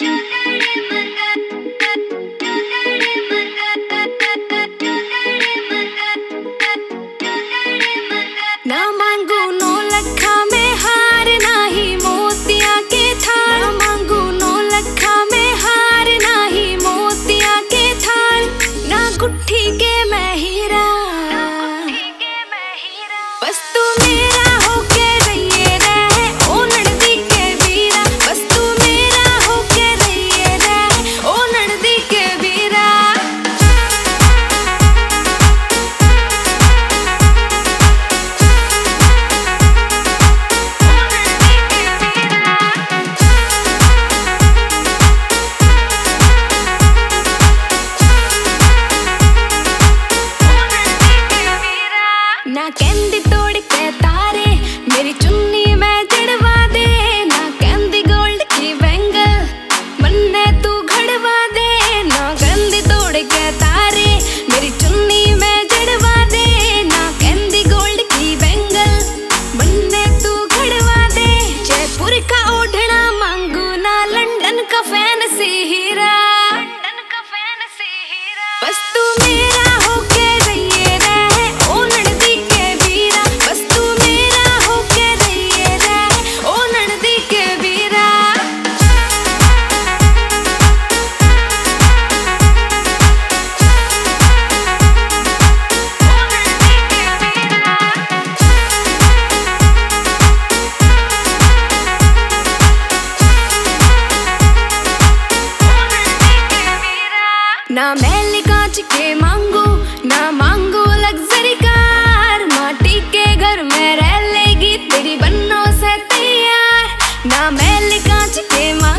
ना मांगू नौ लखा में हार, ना ही मोतिया के थाल। ना मांगू नौ लखा में हार, ना ही मोतिया के थाल। ना गुट्ठी के मैं हीरा, बस तू मेरा होके रहिए रहे ओ नड़दी के वीरा। बस तू मेरा होके रहिए रहे ओ नड़दी के वीरा। ना कहंदी तोड़ के तारे मेरी चुन्नी में जड़वा दे। ना कहंदी गोल्ड की बैंगल मन्ने तू घड़वा दे। ना कहंदी तोड़ के तारे मेरी चुन्नी में जड़वा दे। ना कहंदी गोल्ड की बैंगल मन्ने तू घड़वा दे। जयपुर का ओढ़ना मांगू ना लंदन का फैंसी हीरा। बस तू मेरा होके रहिए रहे ओ नड़दी के वीरा। बस तू मेरा होके रहिए रहे ओ नड़दी के वीरा। ना महल कांच के मांगू, ना मांगू लग्जरी कार। माटी के घर में रह लेगी तेरी बन्नों से तैयार। ना महल कांच के